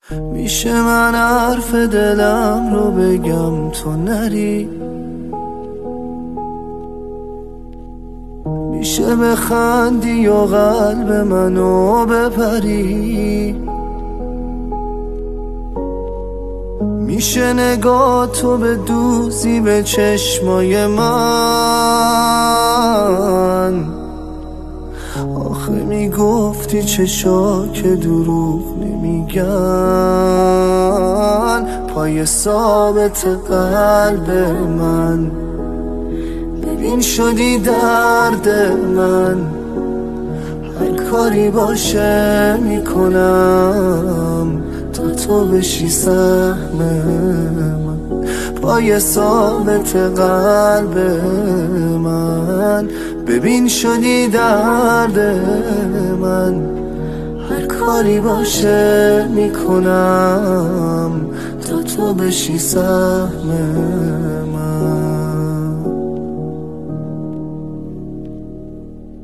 میشه من حرف دلم رو بگم تو نری؟ میشه بخندی و قلب منو بپری؟ میشه نگاه تو به دوزی به چشمای من؟ آخه میگفتی چشا که دروغ نمیگن، پای ثابت قلب من. ببین شدی درد من، هر کاری باشه میکنم تا تو بشی سهم من. پای ثابت قلب من، ببین شدی درد من، هر کاری باشه میکنم تا تو بشی سهم